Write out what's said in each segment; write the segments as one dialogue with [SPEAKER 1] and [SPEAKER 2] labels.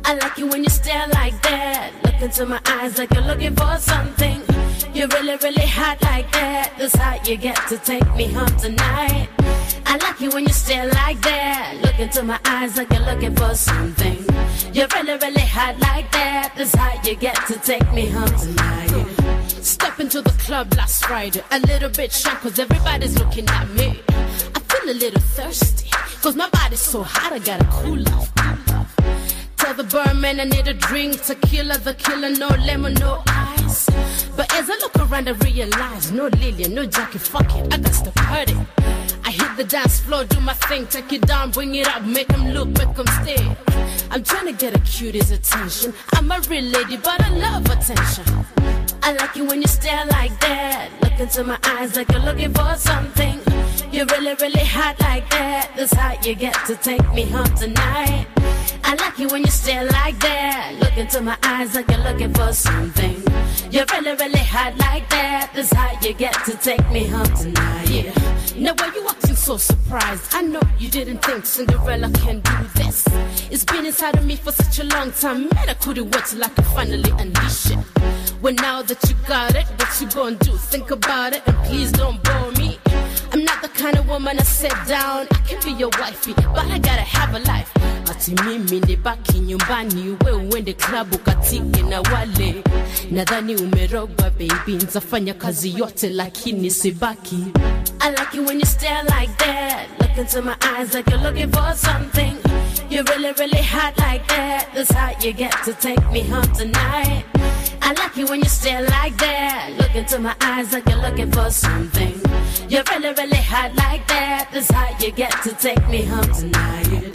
[SPEAKER 1] I like you when you stare like that. Look into my eyes like you're looking for something. You're really, really hot like that. That's how you get to take me home tonight. I like you when you stare like that. Look into my eyes like you're looking for something. You're really, really hot like that. That's how you get to take me home tonight. Step into the club last Friday, a little bit shy cause everybody's looking at me. I feel a little thirsty cause my body's so hot I gotta cool off. Tell the barman I need a drink, tequila, the killer, no lemon, no ice. But as I look around I realize, no Lillian, no Jackie, fuck it, I got to party. I hit the dance floor, do my thing, take it down, bring it up, make them look, make them stay. I'm trying to get a cutie's attention. I'm a real lady, but I love attention. I like you when you stare like that. Look into my eyes like you're looking for something. You're really, really hot like that. That's how you get to take me home tonight. I like you when you stare like that. Look into my eyes like you're looking for something. You're really, really hot like that. That's how you get to take me home tonight. Yeah. Now why you acting so surprised? I know you didn't think Cinderella can do this. It's been inside of me for such a long time. Man, I couldn't wait till I could finally unleash it. Well, now that you got it, what you gonna do? Think about it and please don't bore me. I'm not the kind of woman I sit down. I can be your wifey, but I gotta have a life. Ati mimi nibaki nyumbani, we uende klabu katike na wale. Nadhani umerogwa baby, nitafanya kazi yote lakini sibaki. I like you when you stare like that. Look into my eyes like you're looking for something. You're really, really hot like that. That's how you get to take me home tonight. I like you when you stare like that. Look into my eyes like you're looking for something. You're really, really hot like that. That's how you get to take me home tonight.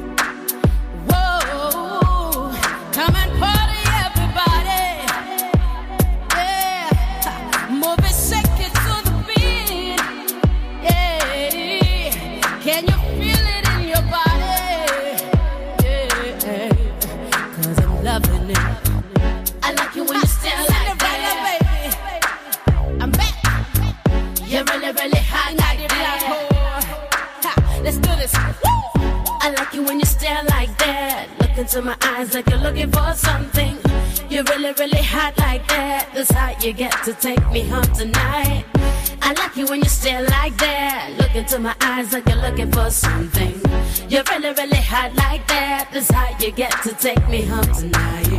[SPEAKER 1] Whoa, come and party everybody. Yeah, move it, shake it to the beat. Yeah, can you feel it in your body? Yeah, cause I'm loving it. I like you when you stare like that, baby. I'm back. You're really, really hot like that. Let's do this. Woo! I like you when you stare like that. Look into my eyes like you're looking for something. You're really, really hot like that. That's how you get to take me home tonight. I like you when you stare like that. Look into my eyes like you're looking for something. You're really, really hot like that. That's how you get to take me home tonight.